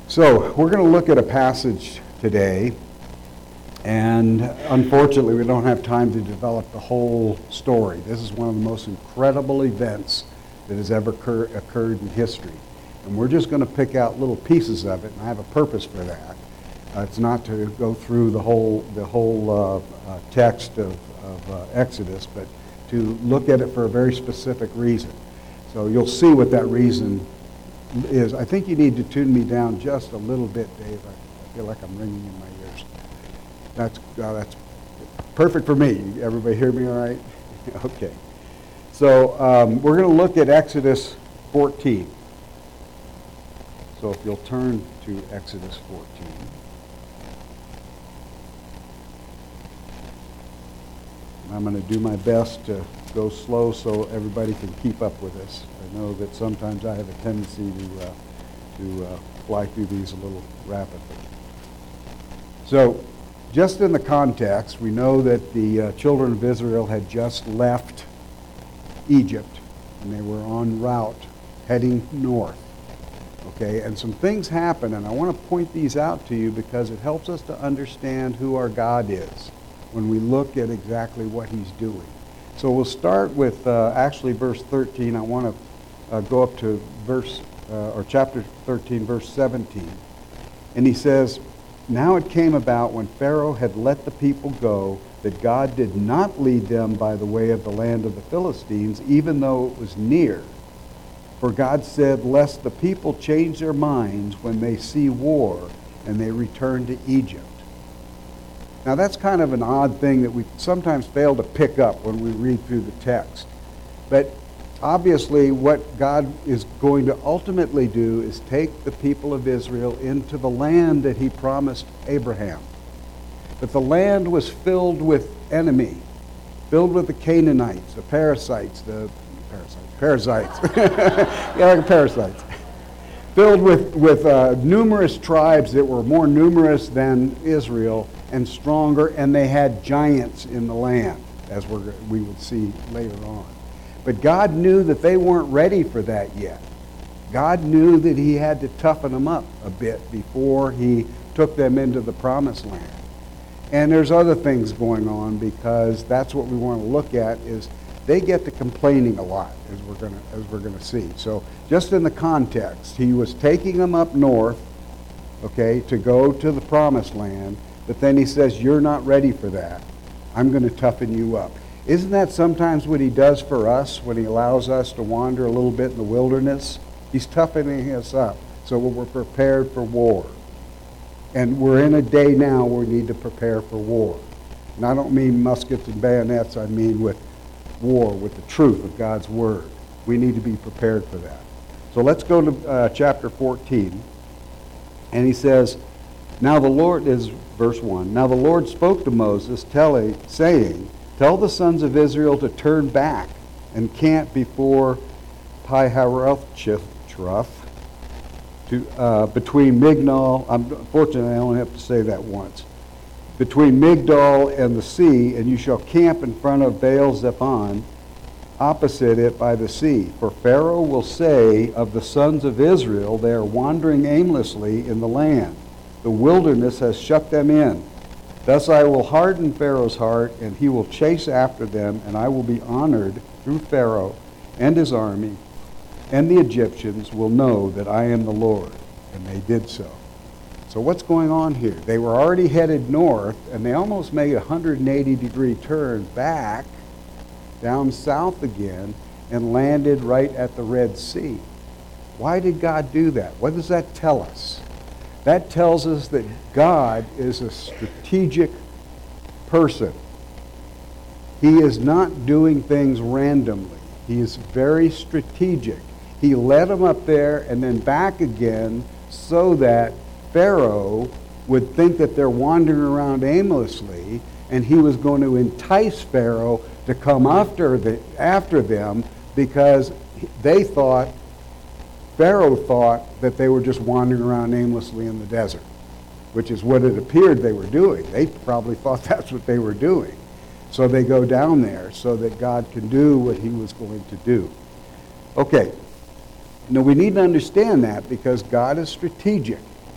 So we're going to look at a passage today, and unfortunately we don't have time to develop the whole story. This is one of the most incredible events that has ever occurred in history. And we're just going to pick out little pieces of it, and I have a purpose for that. It's not to go through the whole text of Exodus, but to look at it for a very specific reason. So you'll see what that reason is. I think you need to tune me down just a little bit, Dave. I feel like I'm ringing in my ears. That's perfect for me. Everybody hear me all right? Okay. So we're going to look at Exodus 14. So if you'll turn to Exodus 14. I'm going to do my best to go slow so everybody can keep up with us. I know that sometimes I have a tendency to fly through these a little rapidly. So, just in the context, we know that the children of Israel had just left Egypt, and they were en route heading north. Okay, and some things happen, and I want to point these out to you because it helps us to understand who our God is when we look at exactly what he's doing. So we'll start with actually verse 13. I want to go up to chapter 13, verse 17. And he says, "Now it came about when Pharaoh had let the people go that God did not lead them by the way of the land of the Philistines, even though it was near. For God said, lest the people change their minds when they see war and they return to Egypt." Now that's kind of an odd thing that we sometimes fail to pick up when we read through the text. But obviously what God is going to ultimately do is take the people of Israel into the land that he promised Abraham. But the land was filled with enemy, filled with the Canaanites, the parasites, filled with numerous tribes that were more numerous than Israel and stronger, and they had giants in the land, as we would see later on. But God knew that they weren't ready for that yet. God knew that he had to toughen them up a bit before he took them into the promised land. And there's other things going on, because that's what we want to look at, is they get to complaining a lot, as we're going to see. So just in the context, he was taking them up north, okay, to go to the promised land, but then he says, you're not ready for that. I'm going to toughen you up. Isn't that sometimes what he does for us when he allows us to wander a little bit in the wilderness? He's toughening us up so we're prepared for war. And we're in a day now where we need to prepare for war. And I don't mean muskets and bayonets, I mean with war, with the truth of God's word. We need to be prepared for that. So let's go to chapter 14. And he says, now the Lord, is verse 1, now the Lord spoke to Moses, saying, tell the sons of Israel to turn back and camp before Pi-hahiroth-chophra, between Migdol, unfortunately I only have to say that once, between Migdol and the sea, and you shall camp in front of Baal-zephon, opposite it by the sea. For Pharaoh will say of the sons of Israel, they are wandering aimlessly in the land. The wilderness has shut them in. Thus I will harden Pharaoh's heart, and he will chase after them, and I will be honored through Pharaoh and his army, and the Egyptians will know that I am the Lord. And they did so. So what's going on here? They were already headed north, and they almost made a 180-degree turn back down south again and landed right at the Red Sea. Why did God do that? What does that tell us? That tells us that God is a strategic person. He is not doing things randomly. He is very strategic. He led them up there and then back again so that Pharaoh would think that they're wandering around aimlessly, and he was going to entice Pharaoh to come after them, because Pharaoh thought that they were just wandering around aimlessly in the desert, which is what it appeared they were doing. They probably thought that's what they were doing. So they go down there so that God can do what he was going to do. Okay. Now we need to understand that, because God is strategic.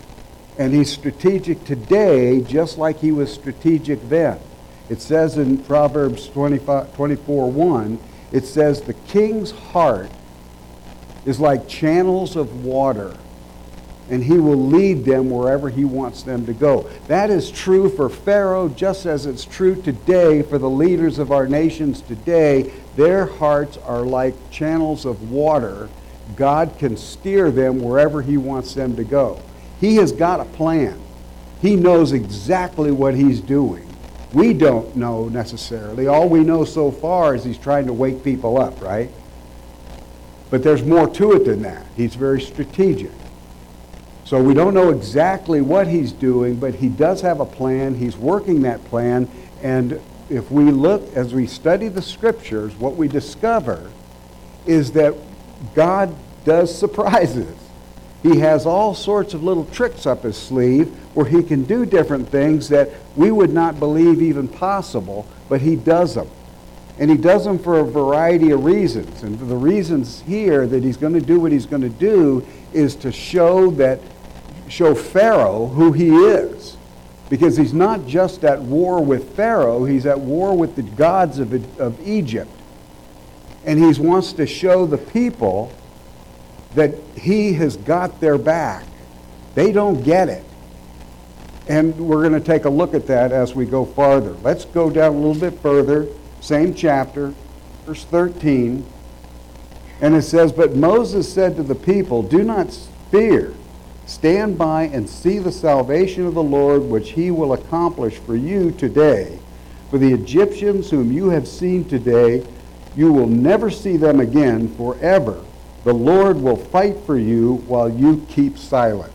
And he's strategic today just like he was strategic then. It says in Proverbs 24:1, it says, the king's heart is like channels of water, and he will lead them wherever he wants them to go. That is true for Pharaoh just as it's true today for the leaders of our nations today. Their hearts are like channels of water. God can steer them wherever he wants them to go. He has got a plan. He knows exactly what he's doing. We don't know necessarily. All we know so far is he's trying to wake people up, right? But there's more to it than that. He's very strategic. So we don't know exactly what he's doing, but he does have a plan. He's working that plan. And if we look, as we study the scriptures, what we discover is that God does surprises. He has all sorts of little tricks up his sleeve where he can do different things that we would not believe even possible, but he does them. And he does them for a variety of reasons. And the reasons here that he's going to do what he's going to do is to show Pharaoh who he is. Because he's not just at war with Pharaoh, he's at war with the gods of Egypt. And he wants to show the people that he has got their back. They don't get it. And we're going to take a look at that as we go farther. Let's go down a little bit further, same chapter, verse 13. And it says, but Moses said to the people, do not fear. Stand by and see the salvation of the Lord, which he will accomplish for you today. For the Egyptians whom you have seen today, you will never see them again forever. The Lord will fight for you while you keep silent.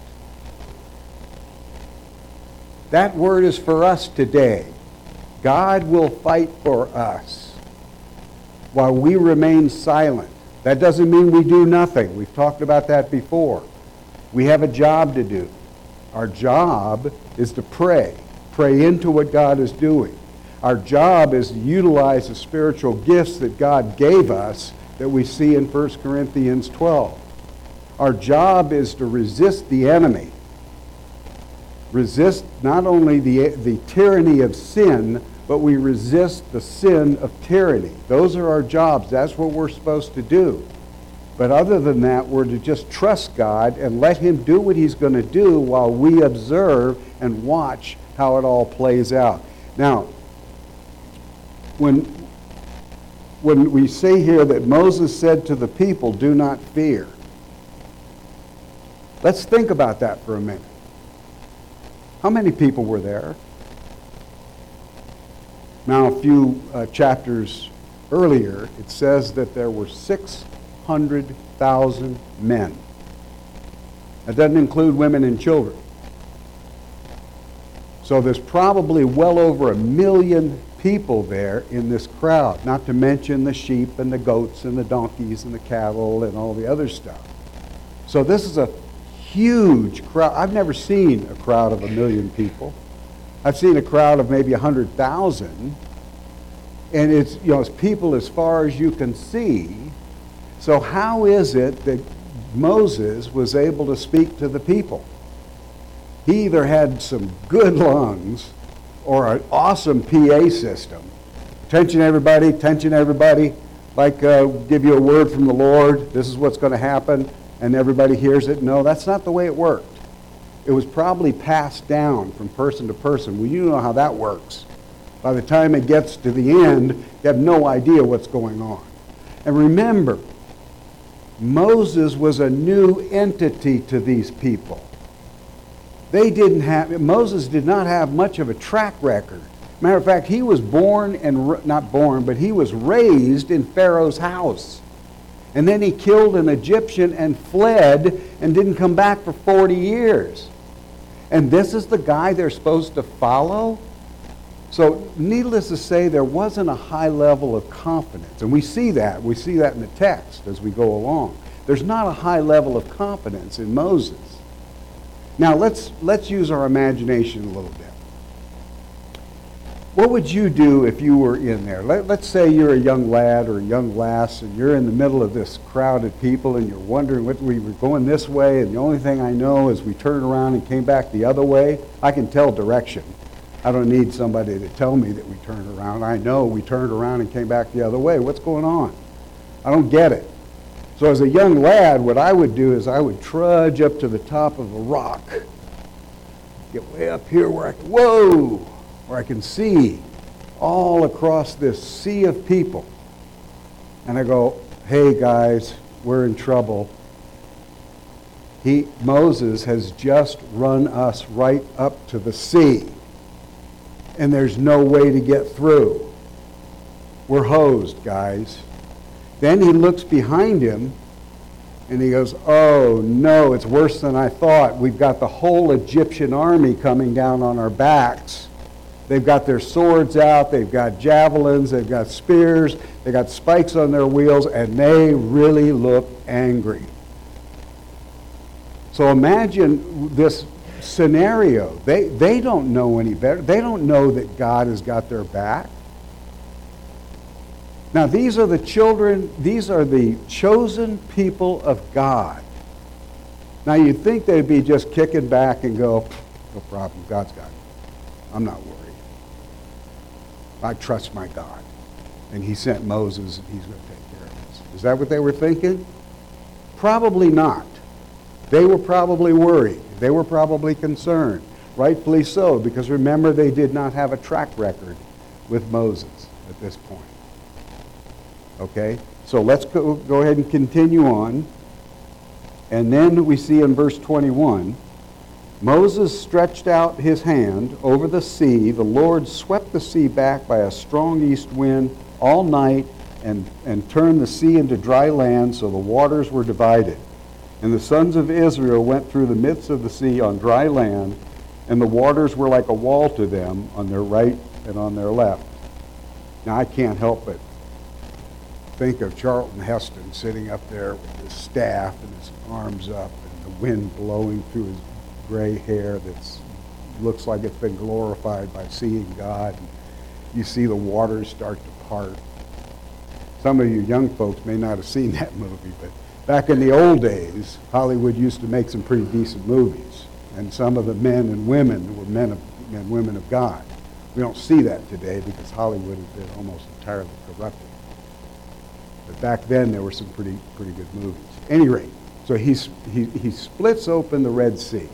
That word is for us today. God will fight for us while we remain silent. That doesn't mean we do nothing. We've talked about that before. We have a job to do. Our job is to pray into what God is doing. Our job is to utilize the spiritual gifts that God gave us that we see in 1 Corinthians 12. Our job is to resist the enemy. Resist not only the tyranny of sin, but we resist the sin of tyranny. Those are our jobs. That's what we're supposed to do. But other than that, we're to just trust God and let him do what he's going to do while we observe and watch how it all plays out. Now, when we say here that Moses said to the people, do not fear. Let's think about that for a minute. How many people were there? Now, a few chapters earlier, it says that there were 600,000 men. That doesn't include women and children. So there's probably well over 1 million people there in this crowd, not to mention the sheep and the goats and the donkeys and the cattle and all the other stuff. So this is a huge crowd. I've never seen a crowd of 1 million people. I've seen a crowd of maybe 100,000, and it's people as far as you can see. So how is it that Moses was able to speak to the people? He either had some good lungs or an awesome PA system. Attention everybody, like give you a word from the Lord, this is what's going to happen, and everybody hears it. No, that's not the way it worked. It was probably passed down from person to person. Well, you know how that works. By the time it gets to the end, you have no idea what's going on. And remember, Moses was a new entity to these people. Moses did not have much of a track record. Matter of fact, he was he was raised in Pharaoh's house. And then he killed an Egyptian and fled and didn't come back for 40 years. And this is the guy they're supposed to follow? So needless to say, there wasn't a high level of confidence. And we see that. We see that in the text as we go along. There's not a high level of confidence in Moses. Now let's use our imagination a little bit. What would you do if you were in there? Let's say you're a young lad or a young lass, and you're in the middle of this crowded people, and you're wondering what we were going this way, and the only thing I know is we turned around and came back the other way. I can tell direction. I don't need somebody to tell me that we turned around. I know we turned around and came back the other way. What's going on? I don't get it. So as a young lad, what I would do is I would trudge up to the top of a rock, get way up here where I can see all across this sea of people. And I go, hey guys, we're in trouble. Moses has just run us right up to the sea, and there's no way to get through. We're hosed, guys. Then he looks behind him, and he goes, oh no, it's worse than I thought. We've got the whole Egyptian army coming down on our backs. They've got their swords out, they've got javelins, they've got spears, they've got spikes on their wheels, and they really look angry. So imagine this scenario. They don't know any better. They don't know that God has got their back. Now, these are the children, these are the chosen people of God. Now, you'd think they'd be just kicking back and go, no problem, God's got it. I'm not worried. I trust my God. And he sent Moses, and he's going to take care of this. Is that what they were thinking? Probably not. They were probably worried. They were probably concerned. Rightfully so, because remember, they did not have a track record with Moses at this point. Okay? So let's go ahead and continue on. And then we see in verse 21, Moses stretched out his hand over the sea. The Lord swept the sea back by a strong east wind all night and turned the sea into dry land, so the waters were divided. And the sons of Israel went through the midst of the sea on dry land, and the waters were like a wall to them on their right and on their left. Now, I can't help but think of Charlton Heston sitting up there with his staff and his arms up and the wind blowing through his gray hair that looks like it's been glorified by seeing God. And you see the waters start to part. Some of you young folks may not have seen that movie, but back in the old days, Hollywood used to make some pretty decent movies. And some of the men and women were men and women of God. We don't see that today because Hollywood has been almost entirely corrupted. But back then, there were some pretty good movies. At any rate, so he splits open the Red Sea.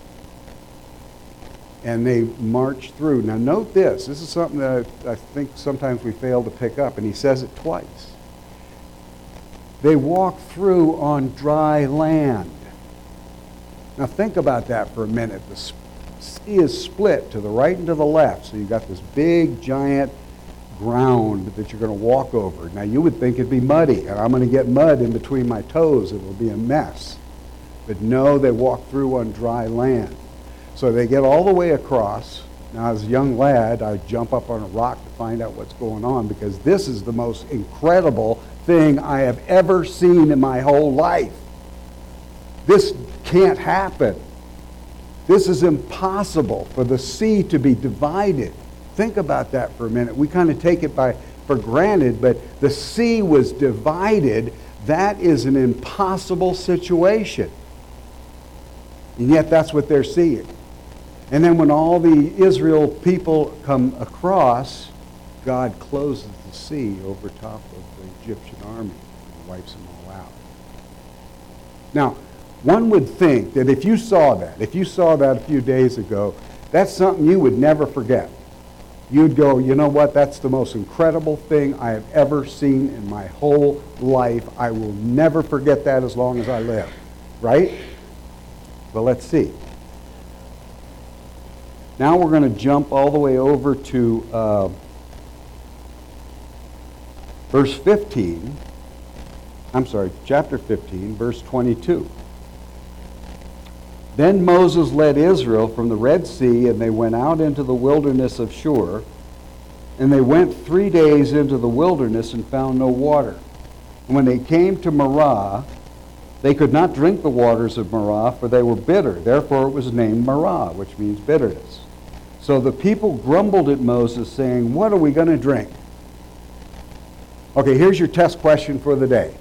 And they march through. Now note this. This is something that I think sometimes we fail to pick up, and he says it twice. They walk through on dry land. Now think about that for a minute. The sea is split to the right and to the left, so you've got this big, giant ground that you're going to walk over. Now you would think it'd be muddy, and I'm going to get mud in between my toes. It will be a mess. But no, they walk through on dry land. So they get all the way across. Now as a young lad, I jump up on a rock to find out what's going on, because this is the most incredible thing I have ever seen in my whole life. This can't happen. This is impossible for the sea to be divided. Think about that for a minute. We kind of take it for granted, but the sea was divided. That is an impossible situation. And yet that's what they're seeing. And then when all the Israel people come across, God closes the sea over top of the Egyptian army and wipes them all out. Now, one would think that if you saw that a few days ago, that's something you would never forget. You'd go, you know what, that's the most incredible thing I have ever seen in my whole life. I will never forget that as long as I live. Right? Well, let's see. Now we're going to jump all the way over to chapter 15, verse 22. Then Moses led Israel from the Red Sea, and they went out into the wilderness of Shur. And they went 3 days into the wilderness and found no water. And when they came to Marah, they could not drink the waters of Marah, for they were bitter. Therefore it was named Marah, which means bitterness. So the people grumbled at Moses, saying, "What are we going to drink?" Okay, here's your test question for the day.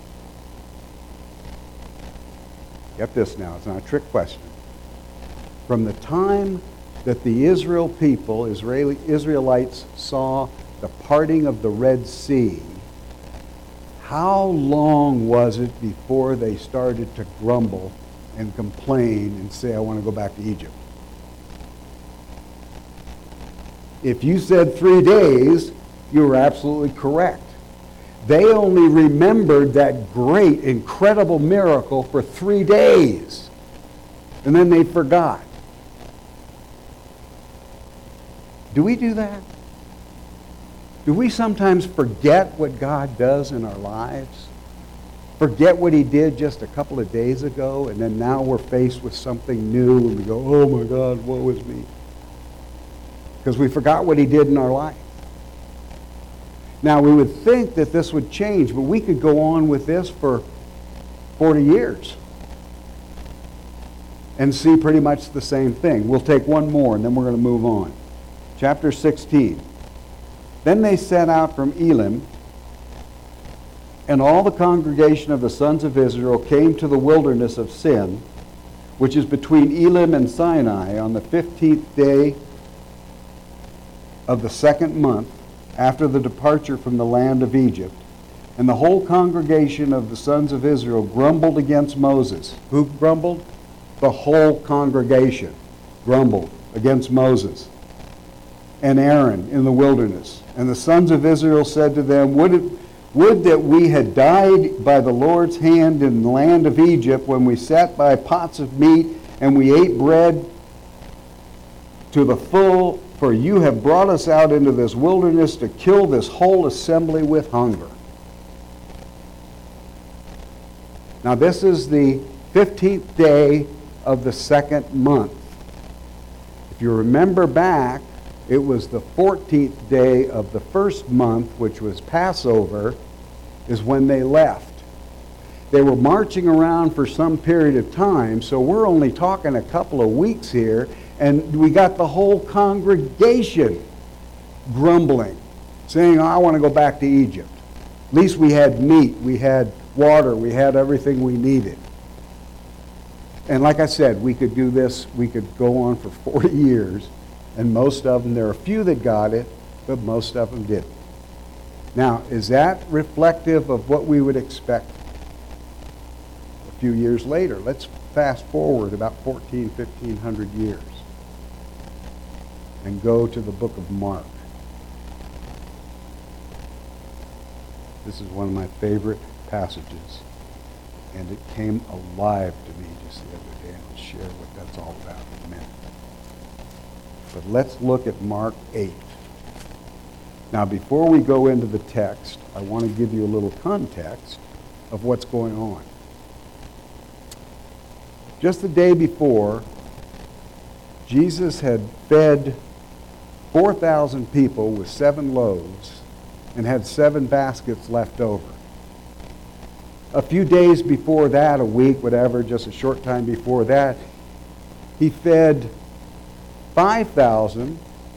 Get this now, it's not a trick question. From the time that the Israelites saw the parting of the Red Sea, how long was it before they started to grumble and complain and say, "I want to go back to Egypt"? If you said 3 days, you were absolutely correct. They only remembered that great, incredible miracle for 3 days, and then they forgot. Do we do that? Do we sometimes forget what God does in our lives? Forget what he did just a couple of days ago, and then now we're faced with something new, and we go, "Oh my God, woe is me." Because we forgot what he did in our life. Now, we would think that this would change, but we could go on with this for 40 years and see pretty much the same thing. We'll take one more, and then we're going to move on. Chapter 16. Then they set out from Elim, and all the congregation of the sons of Israel came to the wilderness of Sin, which is between Elim and Sinai, on the 15th day of the second month after the departure from the land of Egypt. And the whole congregation of the sons of Israel grumbled against Moses. Who grumbled? The whole congregation grumbled against Moses and Aaron in the wilderness. And the sons of Israel said to them, Would that we had died by the Lord's hand in the land of Egypt, when we sat by pots of meat and we ate bread to the full, for you have brought us out into this wilderness to kill this whole assembly with hunger. Now this is the 15th day of the second month. If you remember back, it was the 14th day of the first month, which was Passover, is when they left. They were marching around for some period of time, so we're only talking a couple of weeks here, and we got the whole congregation grumbling, saying, "I want to go back to Egypt." At least we had meat, we had water, we had everything we needed. And like I said, we could do this, we could go on for 40 years, and most of them, there are a few that got it, but most of them didn't. Now, is that reflective of what we would expect a few years later? Let's fast forward about 1,500 years and go to the book of Mark. This is one of my favorite passages, and it came alive to me just the other day, and I'll share what that's all about in a minute. But let's look at Mark 8. Now, before we go into the text, I want to give you a little context of what's going on. Just the day before, Jesus had fed 4,000 people with 7 loaves and had 7 baskets left over. A few days before that, a week, whatever, just a short time before that, he fed 5,000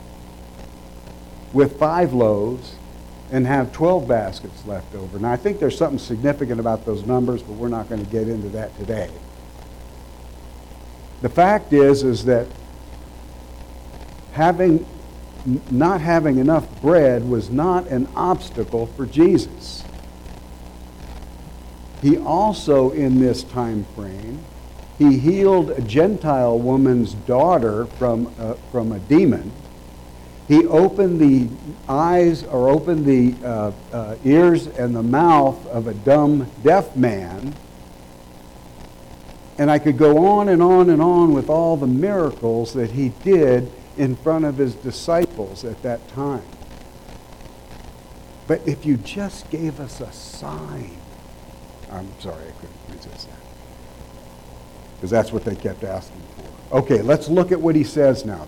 with 5 loaves and have 12 baskets left over. Now, I think there's something significant about those numbers, but we're not going to get into that today. The fact is that not having enough bread was not an obstacle for Jesus. He also, in this time frame, he healed a Gentile woman's daughter from a demon. He opened the eyes, or opened the ears and the mouth of a dumb, deaf man. And I could go on and on and on with all the miracles that he did in front of his disciples at that time. But if you just gave us a sign, I'm sorry, I couldn't resist that. Because that's what they kept asking for. Okay, let's look at what he says now.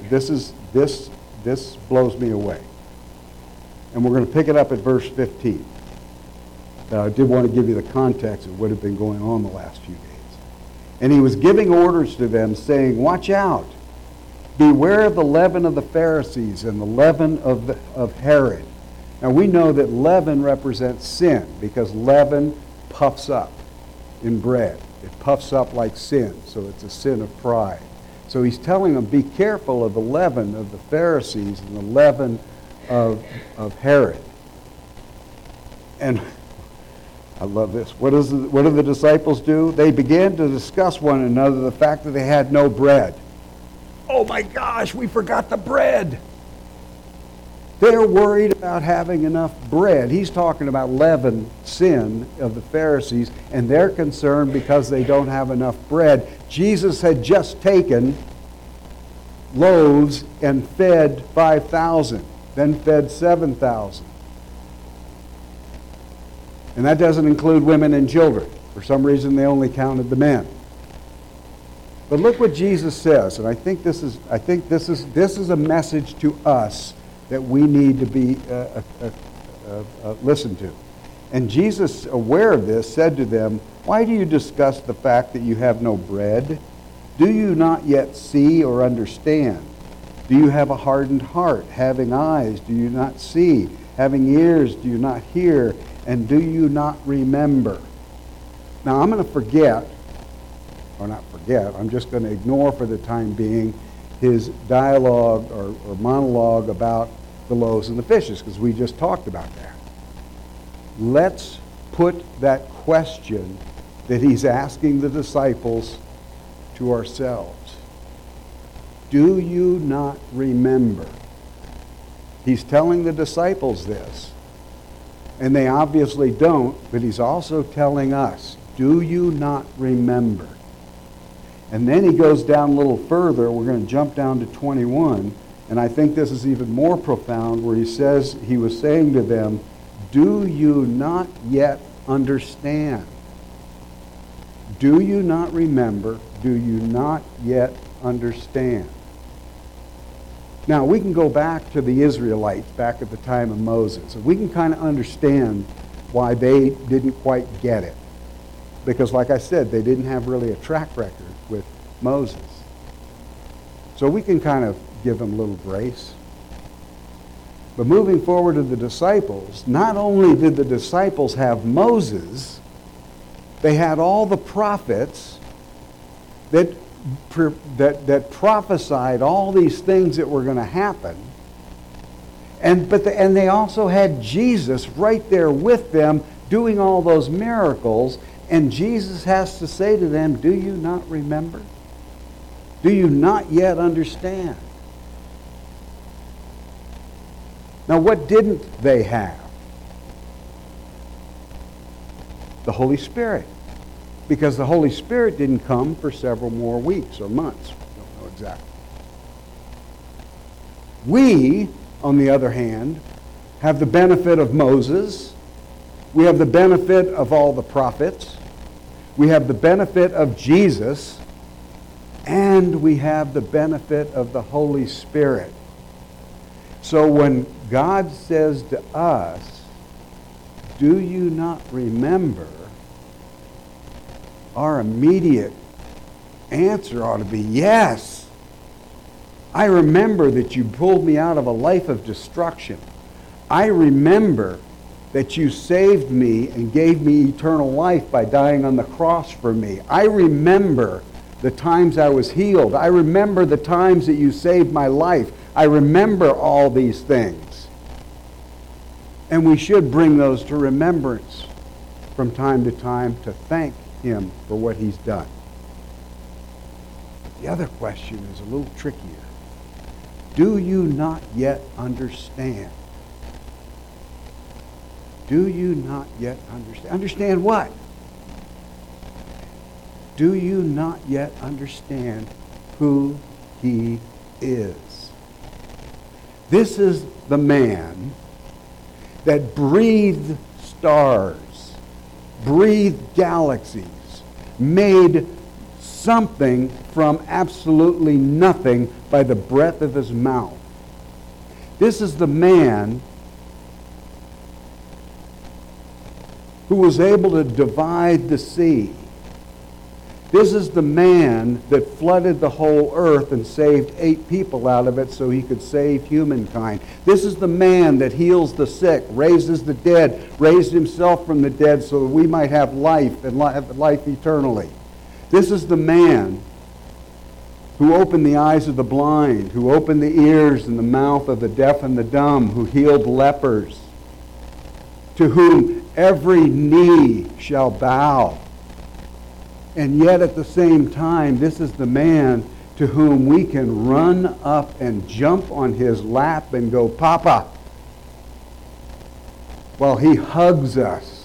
This blows me away. And we're going to pick it up at verse 15. I did want to give you the context of what had been going on the last few days. And he was giving orders to them, saying, "Watch out. Beware of the leaven of the Pharisees and the leaven of Herod. Now we know that leaven represents sin because leaven puffs up in bread. It puffs up like sin, so it's a sin of pride. So he's telling them, be careful of the leaven of the Pharisees and the leaven of Herod. And I love this. What do the disciples do? They began to discuss one another the fact that they had no bread. Oh my gosh, we forgot the bread. They're worried about having enough bread. He's talking about leaven, sin of the Pharisees, and they're concerned because they don't have enough bread. Jesus had just taken loaves and fed 5,000, then fed 7,000. And that doesn't include women and children. For some reason, they only counted the men. But look what Jesus says, and I think this is a message to us that we need to be listened to. And Jesus, aware of this, said to them, "Why do you discuss the fact that you have no bread? Do you not yet see or understand? Do you have a hardened heart? Having eyes, do you not see? Having ears, do you not hear? And do you not remember?" Now I'm going to forget, or not forget, I'm just going to ignore for the time being his dialogue or monologue about the loaves and the fishes, because we just talked about that. Let's put that question that he's asking the disciples to ourselves. Do you not remember? He's telling the disciples this, and they obviously don't, but he's also telling us, do you not remember? And then he goes down a little further. We're going to jump down to 21. And I think this is even more profound, where he says, he was saying to them, do you not yet understand? Do you not remember? Do you not yet understand? Now, we can go back to the Israelites back at the time of Moses, and we can kind of understand why they didn't quite get it. Because, like I said, they didn't have really a track record with Moses. So we can kind of give them a little grace. But moving forward to the disciples, not only did the disciples have Moses, they had all the prophets that prophesied all these things that were going to happen. And they also had Jesus right there with them doing all those miracles. And Jesus has to say to them, do you not remember? Do you not yet understand? Now, what didn't they have? The Holy Spirit. Because the Holy Spirit didn't come for several more weeks or months. We don't know exactly. We, on the other hand, have the benefit of Moses. We have the benefit of all the prophets. We have the benefit of Jesus. And we have the benefit of the Holy Spirit. So when God says to us, do you not remember? Our immediate answer ought to be, yes. I remember that you pulled me out of a life of destruction. I remember that you saved me and gave me eternal life by dying on the cross for me. I remember the times I was healed. I remember the times that you saved my life. I remember all these things. And we should bring those to remembrance from time to time to thank him for what he's done. The other question is a little trickier. Do you not yet understand? Do you not yet understand? Understand what? Do you not yet understand who he is? This is the man that breathed stars, breathed galaxies, made something from absolutely nothing by the breath of his mouth. This is the man who was able to divide the sea. This is the man that flooded the whole earth and saved 8 people out of it so he could save humankind. This is the man that heals the sick, raises the dead, raised himself from the dead so that we might have life and have life eternally. This is the man who opened the eyes of the blind, who opened the ears and the mouth of the deaf and the dumb, who healed lepers, to whom every knee shall bow. And yet at the same time, this is the man to whom we can run up and jump on his lap and go, Papa, while he hugs us.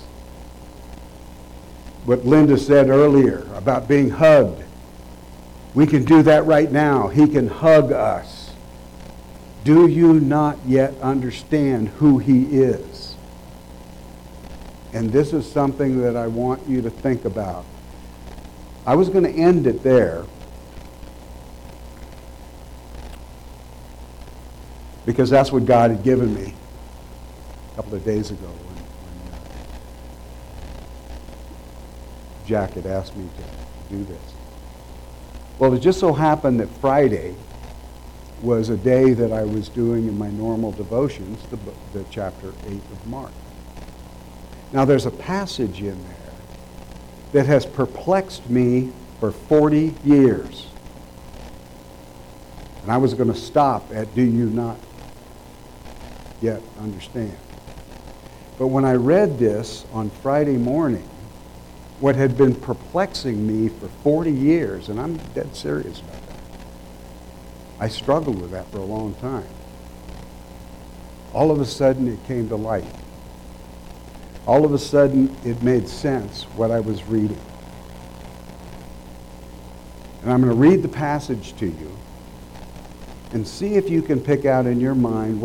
What Linda said earlier about being hugged. We can do that right now. He can hug us. Do you not yet understand who he is? And this is something that I want you to think about. I was going to end it there because that's what God had given me a couple of days ago when Jack had asked me to do this. Well, it just so happened that Friday was a day that I was doing in my normal devotions, the chapter 8 of Mark. Now, there's a passage in there that has perplexed me for 40 years. And I was going to stop at, do you not yet understand? But when I read this on Friday morning, what had been perplexing me for 40 years, and I'm dead serious about that, I struggled with that for a long time. All of a sudden it came to light. All of a sudden, it made sense what I was reading. And I'm going to read the passage to you and see if you can pick out in your mind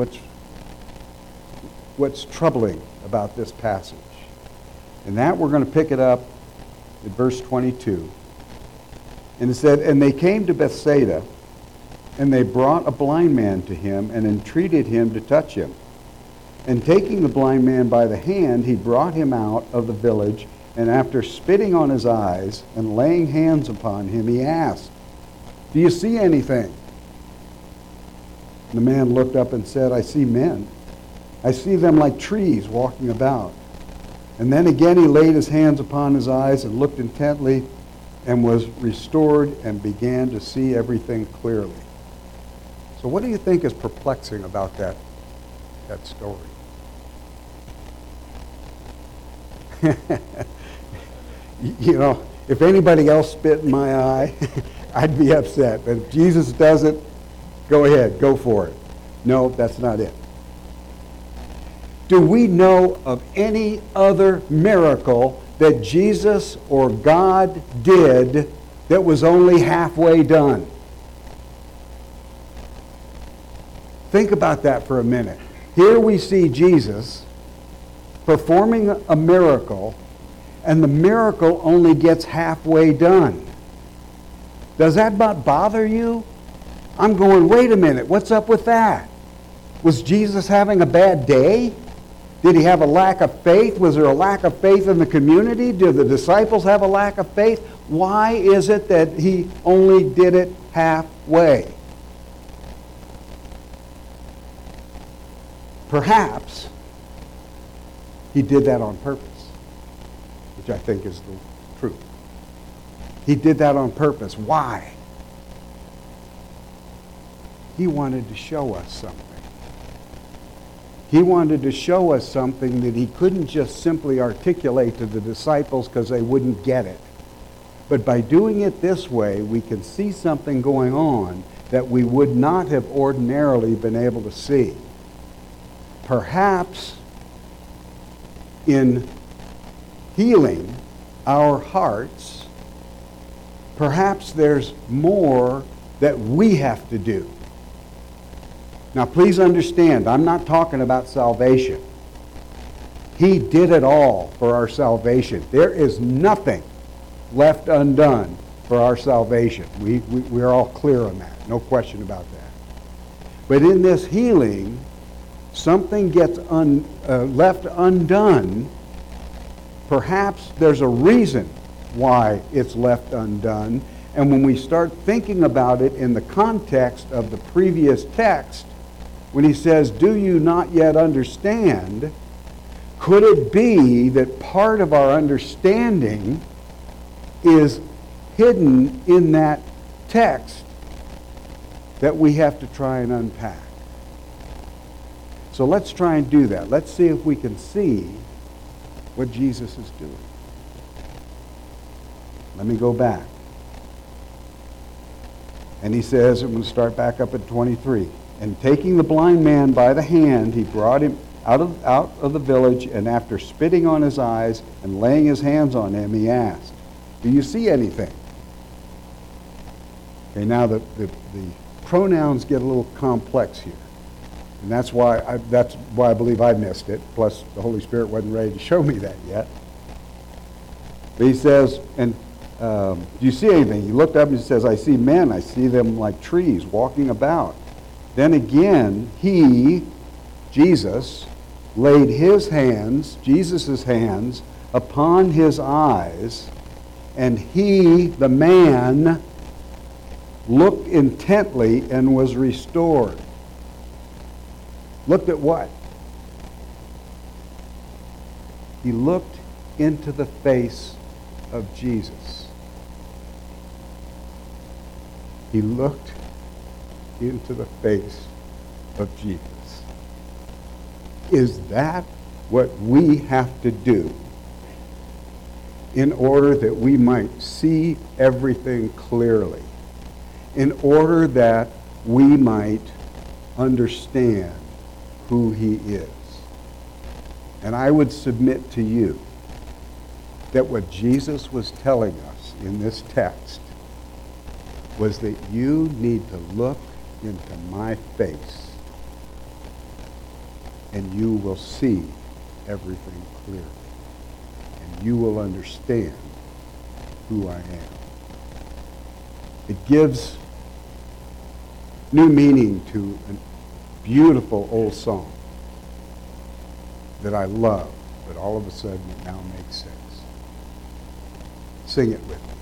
what's troubling about this passage. And that we're going to pick it up at verse 22. And it said, "And they came to Bethsaida, and they brought a blind man to him and entreated him to touch him. And taking the blind man by the hand, he brought him out of the village, and after spitting on his eyes and laying hands upon him, he asked, 'Do you see anything?' And the man looked up and said, 'I see men. I see them like trees walking about.' And then again he laid his hands upon his eyes and looked intently and was restored and began to see everything clearly." So what do you think is perplexing about that story? You know, if anybody else spit in my eye, I'd be upset. But if Jesus does it, go ahead, go for it. No, that's not it. Do we know of any other miracle that Jesus or God did that was only halfway done? Think about that for a minute. Here we see Jesus performing a miracle, and the miracle only gets halfway done. Does that not bother you? I'm going, wait a minute, what's up with that? Was Jesus having a bad day? Did he have a lack of faith? Was there a lack of faith in the community? Did the disciples have a lack of faith? Why is it that he only did it halfway? Perhaps he did that on purpose, which I think is the truth. He did that on purpose. Why? He wanted to show us something. He wanted to show us something that he couldn't just simply articulate to the disciples because they wouldn't get it. But by doing it this way, we can see something going on that we would not have ordinarily been able to see. Perhaps in healing our hearts, perhaps there's more that we have to do. Now please understand, I'm not talking about salvation. He did it all for our salvation. There is nothing left undone for our salvation. We're all clear on that. No question about that. But in this healing, something gets left undone. Perhaps there's a reason why it's left undone. And when we start thinking about it in the context of the previous text, when he says, "Do you not yet understand?" could it be that part of our understanding is hidden in that text that we have to try and unpack? So let's try and do that. Let's see if we can see what Jesus is doing. Let me go back. And he says, I'm going to start back up at 23. And taking the blind man by the hand, he brought him out of the village, and after spitting on his eyes and laying his hands on him, he asked, "Do you see anything?" Okay, now the pronouns get a little complex here. And that's why I believe I missed it. Plus, the Holy Spirit wasn't ready to show me that yet. But he says, and do you see anything? He looked up and he says, "I see men. I see them like trees walking about." Then again, he, Jesus, laid his hands, Jesus' hands, upon his eyes, and he, the man, looked intently and was restored. Looked at what? He looked into the face of Jesus. He looked into the face of Jesus. Is that what we have to do in order that we might see everything clearly? In order that we might understand who he is? And I would submit to you that what Jesus was telling us in this text was that you need to look into my face and you will see everything clearly. And you will understand who I am. It gives new meaning to a beautiful old song that I love, but all of a sudden it now makes sense. Sing it with me.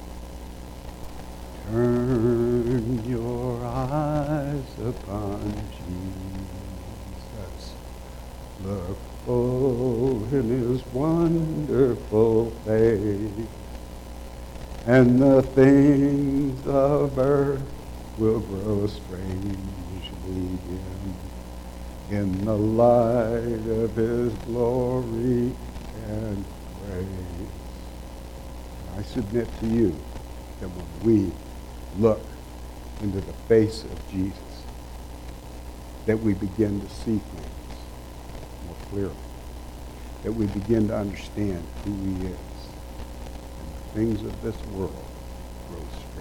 Turn your eyes upon Jesus. Look full in his wonderful face, and the things of earth will grow strangely dim in the light of his glory and grace. I submit to you that when we look into the face of Jesus, that we begin to see things more clearly, that we begin to understand who he is, and the things of this world grow strangely